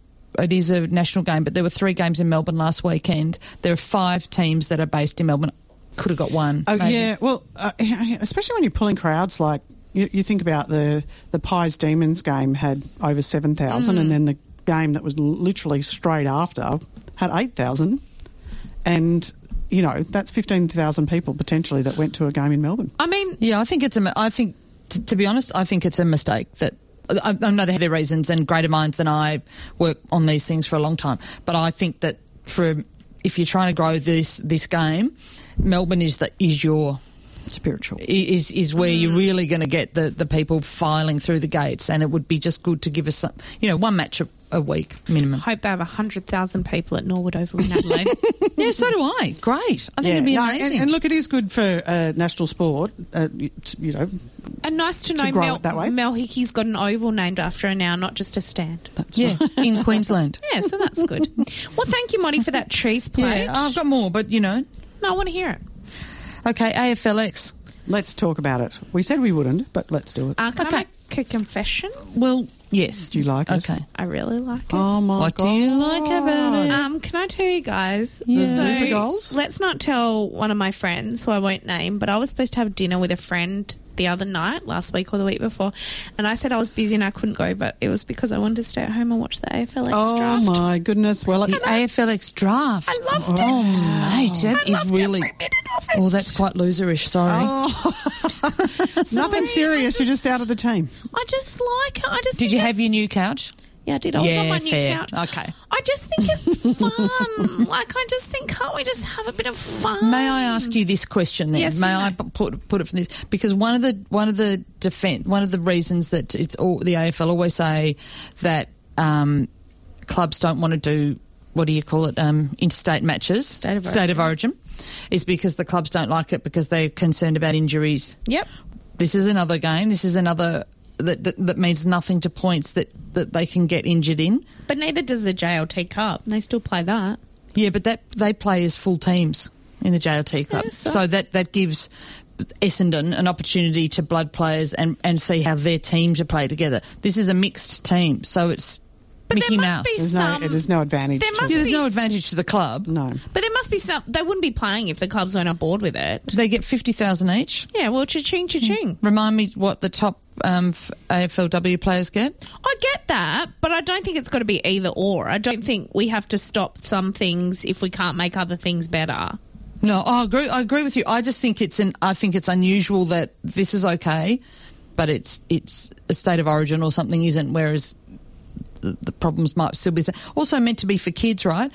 [SPEAKER 1] a national game, but there were 3 games in Melbourne last weekend. There are 5 teams that are based in Melbourne. Could have got 1.
[SPEAKER 3] Oh,
[SPEAKER 1] maybe.
[SPEAKER 3] yeah. Well, especially when you're pulling crowds like you think about the Pies Demons game had over 7,000 and then the game that was literally straight after had 8,000 and, you know, that's 15,000 people potentially that went to a game in Melbourne.
[SPEAKER 2] I mean...
[SPEAKER 1] Yeah, I think to be honest, I think it's a mistake that... I know they have their reasons and greater minds than I work on these things for a long time, but I think that if you're trying to grow this game, Melbourne is your
[SPEAKER 3] spiritual
[SPEAKER 1] is where you're really going to get the people filing through the gates, and it would be just good to give us some, you know, 1 match a week minimum.
[SPEAKER 2] Hope they have 100,000 people at Norwood Oval in Adelaide.
[SPEAKER 1] Yeah, so do I. Great. I think it'd be amazing.
[SPEAKER 3] And look, it is good for national sport, you know.
[SPEAKER 2] And nice to know
[SPEAKER 3] grow it that way.
[SPEAKER 2] Mel Hickey's got an oval named after her now, not just a stand.
[SPEAKER 3] That's
[SPEAKER 1] yeah,
[SPEAKER 3] right.
[SPEAKER 1] in Queensland.
[SPEAKER 2] Yeah, so that's good. Well, thank you, Moddy, for that cheese plate.
[SPEAKER 1] Yeah, I've got more, but you know.
[SPEAKER 2] No, I want to hear it.
[SPEAKER 1] Okay, AFLX.
[SPEAKER 3] Let's talk about it. We said we wouldn't, but let's do it.
[SPEAKER 2] Can I make a confession?
[SPEAKER 1] Well, yes.
[SPEAKER 3] Do you like it?
[SPEAKER 1] Okay.
[SPEAKER 2] I really like it.
[SPEAKER 3] Oh, my
[SPEAKER 1] What
[SPEAKER 3] God.
[SPEAKER 1] do you like about it?
[SPEAKER 2] Can I tell you guys?
[SPEAKER 3] The
[SPEAKER 2] So,
[SPEAKER 3] Super Goals?
[SPEAKER 2] let's not tell one of my friends, who I won't name, but I was supposed to have dinner with a friend the other night, last week or the week before, and I said I was busy and I couldn't go, but it was because I wanted to stay at home and watch the AFLX draft.
[SPEAKER 3] Oh, my goodness. Well,
[SPEAKER 1] The
[SPEAKER 3] it's...
[SPEAKER 1] AFLX draft.
[SPEAKER 2] I loved it.
[SPEAKER 1] Oh, mate, that is really...
[SPEAKER 2] every minute of it.
[SPEAKER 1] Oh, that's quite loserish, sorry.
[SPEAKER 3] Nothing serious. You're just out of the team.
[SPEAKER 2] I just like it.
[SPEAKER 1] Did you have your new couch?
[SPEAKER 2] Yeah, I did. I was on my new
[SPEAKER 1] fair.
[SPEAKER 2] couch.
[SPEAKER 1] Okay.
[SPEAKER 2] I just think it's fun. Like, I just think, can't we just have a bit of fun?
[SPEAKER 1] May I ask you this question then?
[SPEAKER 2] Yes,
[SPEAKER 1] May
[SPEAKER 2] you
[SPEAKER 1] I
[SPEAKER 2] may.
[SPEAKER 1] put it from this? Because one of the reasons that it's all the AFL always say that clubs don't want to do, what do you call it, interstate matches,
[SPEAKER 2] State of
[SPEAKER 1] origin, is because the clubs don't like it because they're concerned about injuries.
[SPEAKER 2] Yep.
[SPEAKER 1] This is another game. This is another that means nothing to points that they can get injured in.
[SPEAKER 2] But neither does the JLT Cup. They still play that.
[SPEAKER 1] Yeah, but they play as full teams in the JLT Cup.
[SPEAKER 2] Yeah,
[SPEAKER 1] so that gives Essendon an opportunity to blood players and see how their teams are played together. This is a mixed team, so it's Mickey Mouse.
[SPEAKER 3] There's no advantage.
[SPEAKER 1] There's no advantage to the club.
[SPEAKER 3] No.
[SPEAKER 2] But there must be some. They wouldn't be playing if the clubs weren't on board with it.
[SPEAKER 1] They get 50,000 each.
[SPEAKER 2] Yeah, well, cha-ching, cha-ching.
[SPEAKER 1] Remind me what the top AFLW players get.
[SPEAKER 2] I get that, but I don't think it's got to be either or. I don't think we have to stop some things if we can't make other things better.
[SPEAKER 1] No, I agree with you. I just think it's unusual that this is okay, but it's a state of origin or something isn't, whereas the problems might still be also meant to be for kids, right?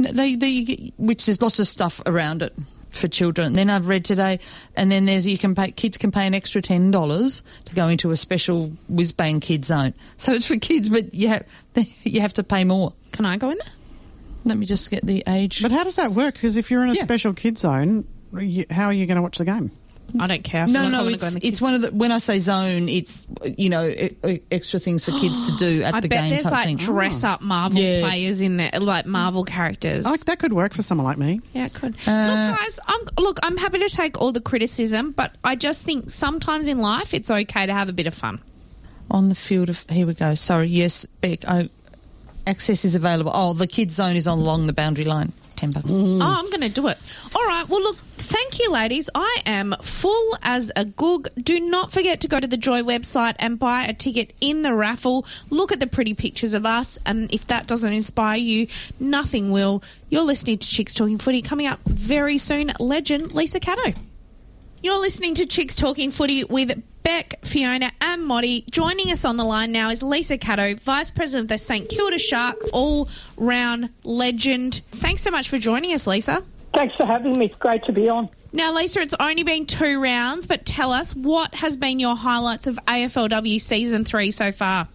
[SPEAKER 1] Which there's lots of stuff around it for children. Then I've read today, and then kids can pay an extra $10 to go into a special whiz bang kid zone. So it's for kids, but you have to pay more.
[SPEAKER 2] Can I go in there?
[SPEAKER 1] Let me just get the age.
[SPEAKER 3] But how does that work? Because if you're in a special kid zone, how are you going to watch the game?
[SPEAKER 2] I don't care.
[SPEAKER 1] It's one of the. When I say zone, it's extra things for kids to do at the game.
[SPEAKER 2] I bet there's
[SPEAKER 1] type
[SPEAKER 2] dress up Marvel players in there, like Marvel characters.
[SPEAKER 3] That could work for someone like me.
[SPEAKER 2] Yeah, it could. Look, guys, I'm happy to take all the criticism, but I just think sometimes in life it's okay to have a bit of fun.
[SPEAKER 1] On the field of, here we go. Sorry, yes, Beck. Access is available. Oh, the kids zone is along the boundary line. $10.
[SPEAKER 2] Oh, I'm going to do it. All right. Well, look, thank you, ladies. I am full as a goog. Do not forget to go to the Joy website and buy a ticket in the raffle. Look at the pretty pictures of us, and if that doesn't inspire you, nothing will. You're listening to Chicks Talking Footy. Coming up very soon, legend Lisa Caddo. You're listening to Chicks Talking Footy with Beck, Fiona and Motty. Joining us on the line now is Lisa Caddo, Vice President of the St Kilda Sharks, all-round legend. Thanks so much for joining us, Lisa.
[SPEAKER 6] Thanks for having me. It's great to be on.
[SPEAKER 2] Now, Lisa, it's only been 2 rounds, but tell us, what has been your highlights of AFLW Season 3 so far?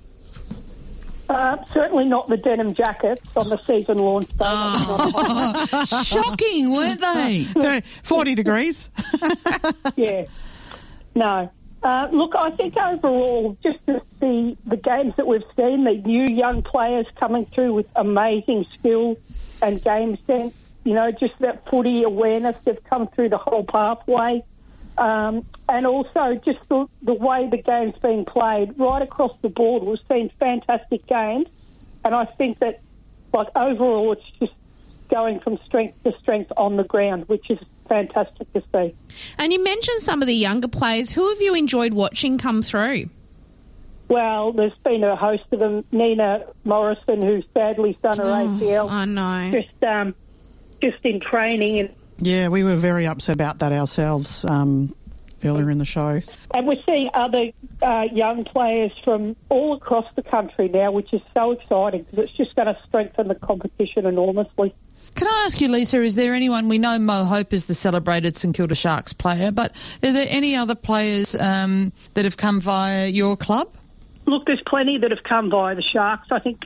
[SPEAKER 6] Certainly not the denim jackets on the season launch day.
[SPEAKER 1] Oh. Shocking, weren't they?
[SPEAKER 3] 40 degrees.
[SPEAKER 6] Yeah. No. Look, I think overall, just to see the games that we've seen, the new young players coming through with amazing skill and game sense, just that footy awareness, they've come through the whole pathway. And also just the way the game's being played right across the board. We've seen fantastic games. And I think that, overall, it's just going from strength to strength on the ground, which is fantastic to see.
[SPEAKER 2] And you mentioned some of the younger players. Who have you enjoyed watching come through?
[SPEAKER 6] Well, there's been a host of them. Nina Morrison, who's sadly done her ACL.
[SPEAKER 2] I know.
[SPEAKER 6] Just in training. And
[SPEAKER 3] yeah, we were very upset about that ourselves earlier in the show.
[SPEAKER 6] And we're seeing other young players from all across the country now, which is so exciting because it's just going to strengthen the competition enormously.
[SPEAKER 1] Can I ask you, Lisa, is there anyone, we know Mo Hope is the celebrated St Kilda Sharks player, but are there any other players that have come via your club?
[SPEAKER 6] Look, there's plenty that have come via the Sharks. I think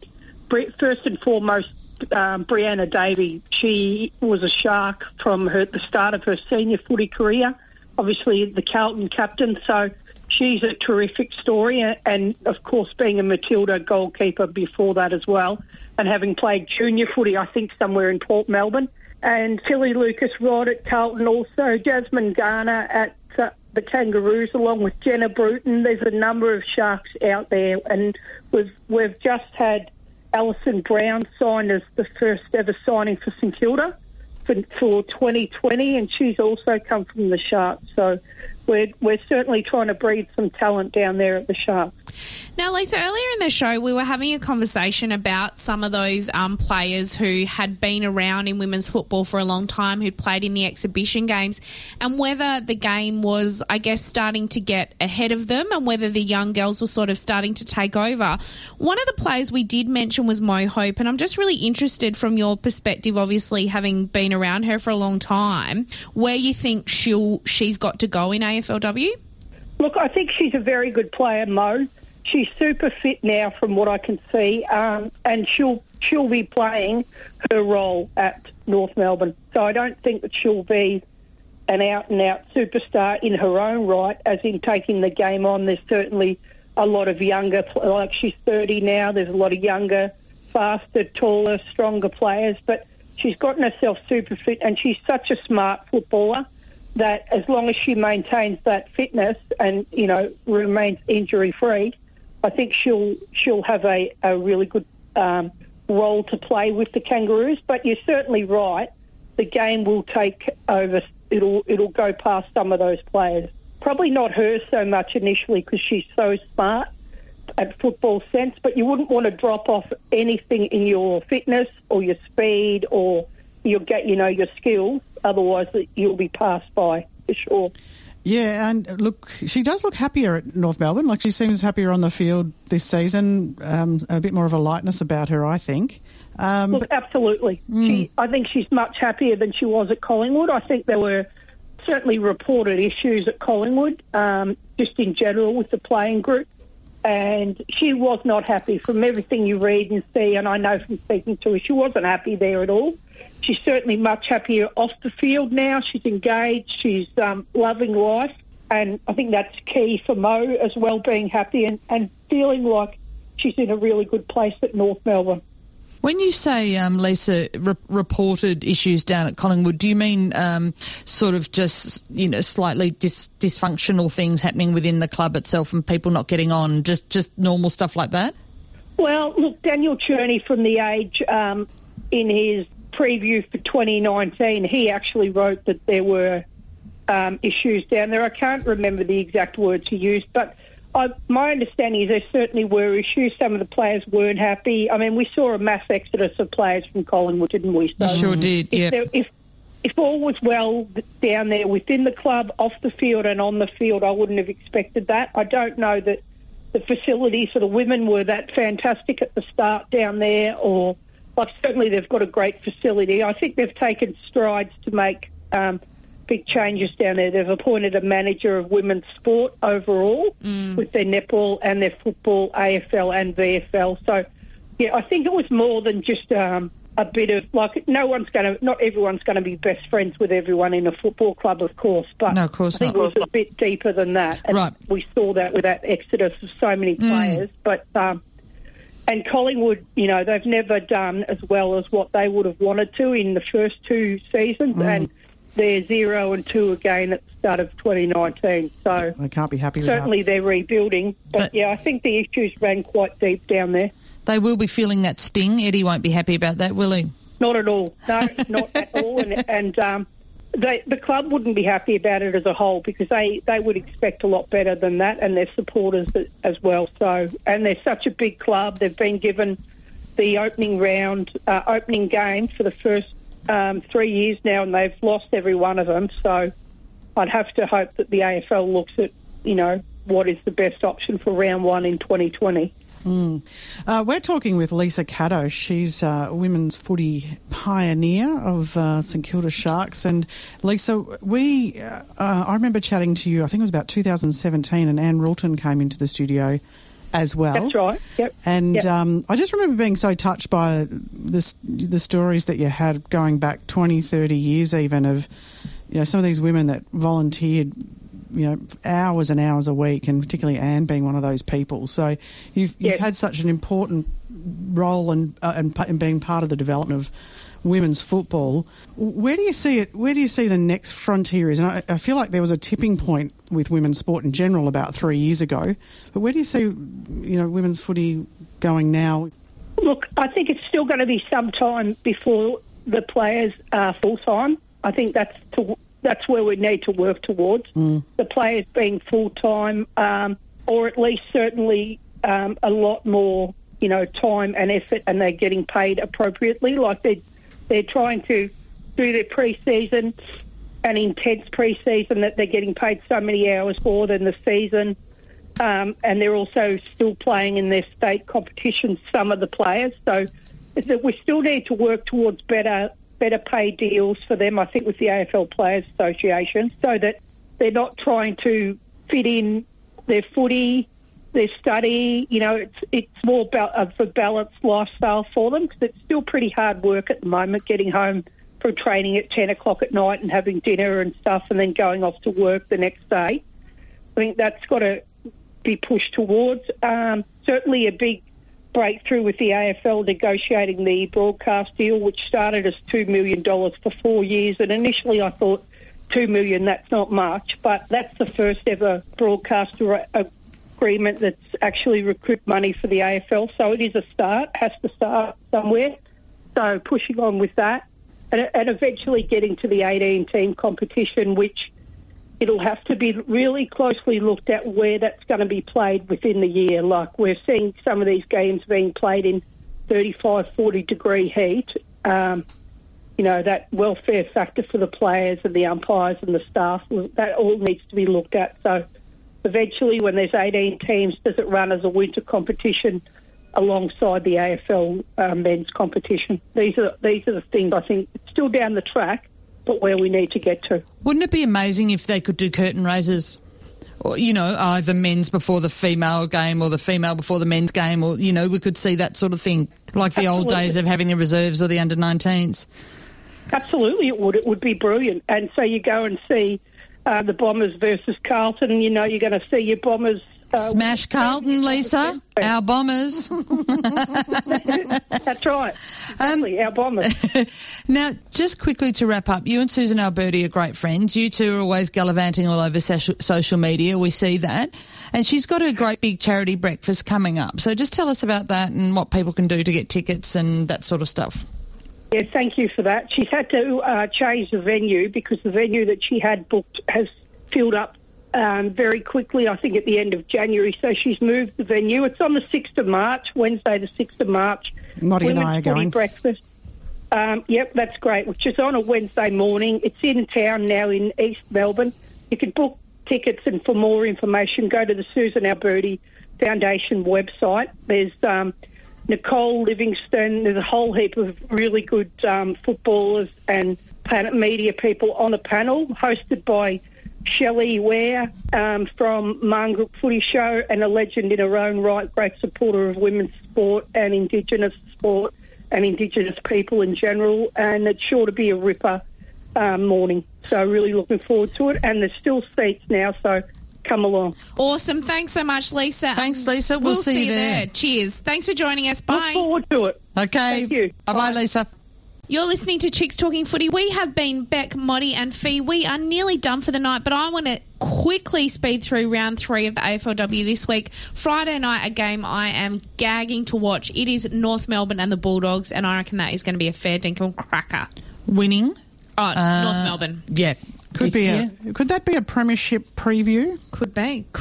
[SPEAKER 6] first and foremost, Brianna Davey, she was a Shark from the start of her senior footy career, obviously the Carlton captain, so she's a terrific story, and of course being a Matilda goalkeeper before that as well, and having played junior footy, I think, somewhere in Port Melbourne, and Tilly Lucas-Rod at Carlton also, Jasmine Garner at the Kangaroos, along with Jenna Bruton. There's a number of Sharks out there, and we've just had Alison Brown signed as the first ever signing for St Kilda for 2020, and she's also come from the Sharks. So we're certainly trying to breed some talent down there at the Sharks.
[SPEAKER 2] Now, Lisa, earlier in the show, we were having a conversation about some of those players who had been around in women's football for a long time, who'd played in the exhibition games, and whether the game was, I guess, starting to get ahead of them and whether the young girls were sort of starting to take over. One of the players we did mention was Mo Hope, and I'm just really interested from your perspective, obviously having been around her for a long time, where you think she's got to go in AFLW?
[SPEAKER 6] Look, I think she's a very good player, Mo. She's super fit now from what I can see, and she'll be playing her role at North Melbourne. So I don't think that she'll be an out-and-out superstar in her own right, as in taking the game on. There's certainly a lot of younger, like she's 30 now, there's a lot of younger, faster, taller, stronger players, but she's gotten herself super fit, and she's such a smart footballer that as long as she maintains that fitness and, remains injury-free, I think she'll have a really good role to play with the Kangaroos. But you're certainly right. The game will take over. It'll go past some of those players. Probably not her so much initially because she's so smart at football sense, but you wouldn't want to drop off anything in your fitness or your speed or your skills. Otherwise, you'll be passed by for sure.
[SPEAKER 3] Yeah, and look, she does look happier at North Melbourne. Like, she seems happier on the field this season. A bit more of a lightness about her, I think.
[SPEAKER 6] Look, absolutely. I think she's much happier than she was at Collingwood. I think there were certainly reported issues at Collingwood, just in general with the playing group. And she was not happy from everything you read and see, and I know from speaking to her, she wasn't happy there at all. She's certainly much happier off the field now. She's engaged. She's loving life. And I think that's key for Mo as well, being happy and feeling like she's in a really good place at North Melbourne.
[SPEAKER 1] When you say, Lisa, reported issues down at Collingwood, do you mean sort of just, slightly dysfunctional things happening within the club itself and people not getting on, just normal stuff like that?
[SPEAKER 6] Well, look, Daniel Cherney from The Age, in his preview for 2019, he actually wrote that there were issues down there. I can't remember the exact words he used, but my understanding is there certainly were issues. Some of the players weren't happy. I mean, we saw a mass exodus of players from Collingwood, didn't we? So
[SPEAKER 1] sure did, yeah.
[SPEAKER 6] If all was well down there within the club, off the field and on the field, I wouldn't have expected that. I don't know that the facilities for the women were that fantastic at the start down there, or certainly they've got a great facility. I think they've taken strides to make big changes down there. They've appointed a manager of women's sport overall with their netball and their football, AFL and VFL. So, yeah, I think it was more than just a bit of, not everyone's going to be best friends with everyone in a football club, of course, but
[SPEAKER 1] no, of course
[SPEAKER 6] I think
[SPEAKER 1] not.
[SPEAKER 6] it was a bit deeper than that. And
[SPEAKER 1] right.
[SPEAKER 6] We saw that with that exodus of so many players, but... And Collingwood, they've never done as well as what they would have wanted to in the first two seasons, and they're 0-2 again at the start of 2019. So
[SPEAKER 3] they can't be happy with that.
[SPEAKER 6] Certainly they're rebuilding, but yeah, I think the issues ran quite deep down there.
[SPEAKER 1] They will be feeling that sting. Eddie won't be happy about that, will he?
[SPEAKER 6] Not at all. No, not at all. And the club wouldn't be happy about it as a whole because they would expect a lot better than that, and their supporters as well. So, and they're such a big club. They've been given the opening game for the first 3 years now, and they've lost every one of them. So I'd have to hope that the AFL looks at, what is the best option for round one in 2020.
[SPEAKER 3] We're talking with Lisa Caddo. She's a women's footy pioneer of St Kilda Sharks. And Lisa, I remember chatting to you, I think it was about 2017, and Anne Rulton came into the studio as well.
[SPEAKER 6] That's right, yep.
[SPEAKER 3] And I just remember being so touched by the stories that you had going back 20, 30 years even of, some of these women that volunteered hours and hours a week, and particularly Anne being one of those people. So you've had such an important role in being part of the development of women's football. Where do you see it? Where do you see the next frontier is? And I feel like there was a tipping point with women's sport in general about 3 years ago. But where do you see, women's footy going now?
[SPEAKER 6] Look, I think it's still going to be some time before the players are full-time. I think that's where we need to work towards, the players being full-time, or at least certainly a lot more, time and effort, and they're getting paid appropriately. Like they're trying to do their pre-season, an intense pre-season that they're getting paid so many hours for than the season, and they're also still playing in their state competitions, some of the players. So we still need to work towards better pay deals for them, I think, with the AFL Players Association, so that they're not trying to fit in their footy, their study. It's more of a balanced lifestyle for them, because it's still pretty hard work at the moment, getting home from training at 10 o'clock at night and having dinner and stuff and then going off to work the next day. I think that's got to be pushed towards. Certainly a big breakthrough with the AFL negotiating the broadcast deal, which started as $2 million for 4 years. And initially I thought $2 million, that's not much, but that's the first ever broadcast agreement that's actually recruit money for the AFL. So it is a start, has to start somewhere. So pushing on with that and eventually getting to the 18-team competition, which it'll have to be really closely looked at where that's going to be played within the year. Like we're seeing some of these games being played in 35, 40-degree heat. That welfare factor for the players and the umpires and the staff, that all needs to be looked at. So eventually, when there's 18 teams, does it run as a winter competition alongside the AFL men's competition? These are the things I think it's still down the track, but where we need to get to.
[SPEAKER 1] Wouldn't it be amazing if they could do curtain raisers? Or, either men's before the female game or the female before the men's game, or, we could see that sort of thing, like the old days of having the reserves or the under-19s.
[SPEAKER 6] Absolutely, it would. It would be brilliant. And so you go and see the Bombers versus Carlton, you're going to see your Bombers...
[SPEAKER 1] Smash Carlton, Lisa. Our Bombers.
[SPEAKER 6] That's right. Exactly, our Bombers.
[SPEAKER 1] Now, just quickly to wrap up, you and Susan Alberti are great friends. You two are always gallivanting all over social media. We see that. And she's got a great big charity breakfast coming up. So just tell us about that and what people can do to get tickets and that sort of stuff.
[SPEAKER 6] Yeah, thank you for that. She's had to change the venue because the venue that she had booked has filled up very quickly, I think at the end of January. So she's moved the venue. It's on the 6th of March, Wednesday the 6th of March.
[SPEAKER 3] Marty and I are going.
[SPEAKER 6] Breakfast. Yep, that's great, which is on a Wednesday morning. It's in town now in East Melbourne. You can book tickets, and for more information, go to the Susan Alberti Foundation website. There's Nicole Livingston. There's a whole heap of really good footballers and Planet Media people on the panel, hosted by Shelley Ware from Marngroup Footy Show, and a legend in her own right, great supporter of women's sport and Indigenous sport and Indigenous people in general. And it's sure to be a ripper morning. So really looking forward to it. And there's still seats now, so come along.
[SPEAKER 2] Awesome. Thanks so much, Lisa.
[SPEAKER 1] Thanks, Lisa. We'll see you there.
[SPEAKER 2] Cheers. Thanks for joining us. Bye.
[SPEAKER 6] Look forward to it.
[SPEAKER 1] Okay.
[SPEAKER 6] Thank you.
[SPEAKER 1] Bye-bye, Lisa.
[SPEAKER 2] You're listening to Chicks Talking Footy. We have been Beck, Moddy and Fee. We are nearly done for the night, but I want to quickly speed through round 3 of the AFLW this week. Friday night, a game I am gagging to watch. It is North Melbourne and the Bulldogs, and I reckon that is going to be a fair dinkum cracker.
[SPEAKER 1] Winning?
[SPEAKER 2] Oh, North Melbourne.
[SPEAKER 1] Yeah.
[SPEAKER 3] Could that be a premiership preview?
[SPEAKER 2] Could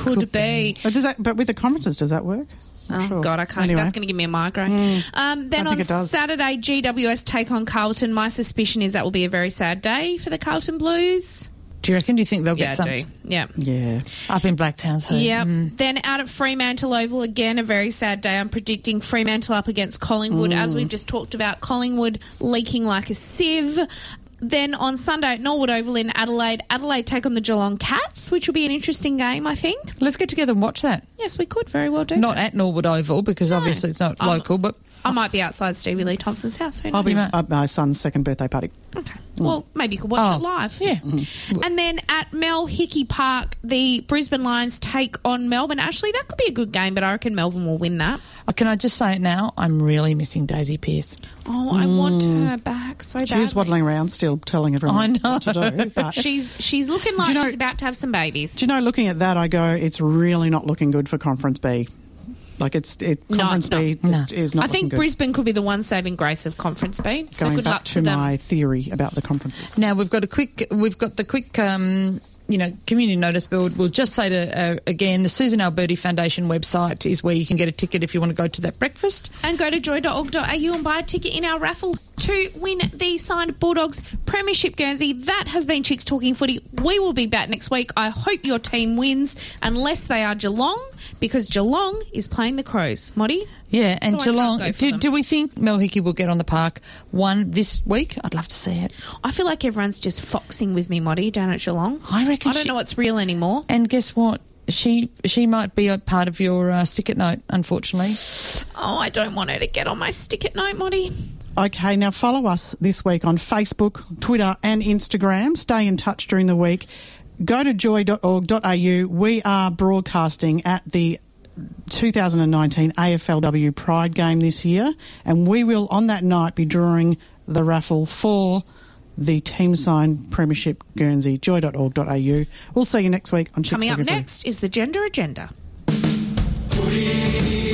[SPEAKER 2] be.
[SPEAKER 3] But with the conferences, does that work?
[SPEAKER 2] Oh, God, I can't. Anyway. That's going to give me a migraine. Then on Saturday, GWS take on Carlton. My suspicion is that will be a very sad day for the Carlton Blues.
[SPEAKER 1] Do you reckon? Do you think they'll get something?
[SPEAKER 2] Yeah.
[SPEAKER 1] Up in Blacktown. So.
[SPEAKER 2] Yeah. Then out at Fremantle Oval, again, a very sad day. I'm predicting Fremantle up against Collingwood. As we've just talked about, Collingwood leaking like a sieve. Then on Sunday at Norwood Oval in Adelaide, Adelaide take on the Geelong Cats, which will be an interesting game, I think.
[SPEAKER 1] Let's get together and watch that.
[SPEAKER 2] Yes, we could very well do
[SPEAKER 1] Not at Norwood Oval, because obviously it's not local, but...
[SPEAKER 2] I might be outside Stevie Lee Thompson's house.
[SPEAKER 3] I'll be at my son's second birthday party.
[SPEAKER 2] Okay. Well, maybe you could watch it live.
[SPEAKER 1] Yeah.
[SPEAKER 2] And then at Mel Hickey Park, the Brisbane Lions take on Melbourne. Ashley, that could be a good game, but I reckon Melbourne will win that.
[SPEAKER 1] Can I just say it now? I'm really missing Daisy Pearce.
[SPEAKER 2] Oh, I want her back so badly.
[SPEAKER 3] She's waddling around still telling everyone what to do. But
[SPEAKER 2] she's looking like she's about to have some babies.
[SPEAKER 3] Do you know, looking at that, I go, it's really not looking good for Conference B. Like Conference B is not.
[SPEAKER 2] I think
[SPEAKER 3] good.
[SPEAKER 2] Brisbane could be the one saving grace of Conference B. So
[SPEAKER 3] Going
[SPEAKER 2] good
[SPEAKER 3] back
[SPEAKER 2] luck
[SPEAKER 3] to
[SPEAKER 2] them.
[SPEAKER 3] my theory about the conferences.
[SPEAKER 1] Now we've got the quick community notice board. We'll just say to again, the Susan Alberti Foundation website is where you can get a ticket if you want to go to that breakfast.
[SPEAKER 2] And go to joy.org.au and buy a ticket in our raffle to win the signed Bulldogs Premiership Guernsey. That has been Chicks Talking Footy. We will be back next week. I hope your team wins, unless they are Geelong, because Geelong is playing the Crows. Moddy?
[SPEAKER 1] Yeah, and
[SPEAKER 2] so
[SPEAKER 1] Geelong, do we think Mel Hickey will get on the park one this week? I'd love to see it.
[SPEAKER 2] I feel like everyone's just foxing with me, Moddy, down at Geelong.
[SPEAKER 1] I reckon
[SPEAKER 2] I don't know what's real anymore.
[SPEAKER 1] And guess what? She might be a part of your stick-it note, unfortunately.
[SPEAKER 2] Oh, I don't want her to get on my stick-it note, Moddy.
[SPEAKER 3] Okay, now follow us this week on Facebook, Twitter and Instagram. Stay in touch during the week. Go to joy.org.au. We are broadcasting at the 2019 AFLW Pride game this year, and we will on that night be drawing the raffle for the team signed Premiership Guernsey. Joy.org.au. We'll see you next week on Chicks
[SPEAKER 2] Coming up
[SPEAKER 3] Talking
[SPEAKER 2] next is the Gender Agenda.
[SPEAKER 7] Footy.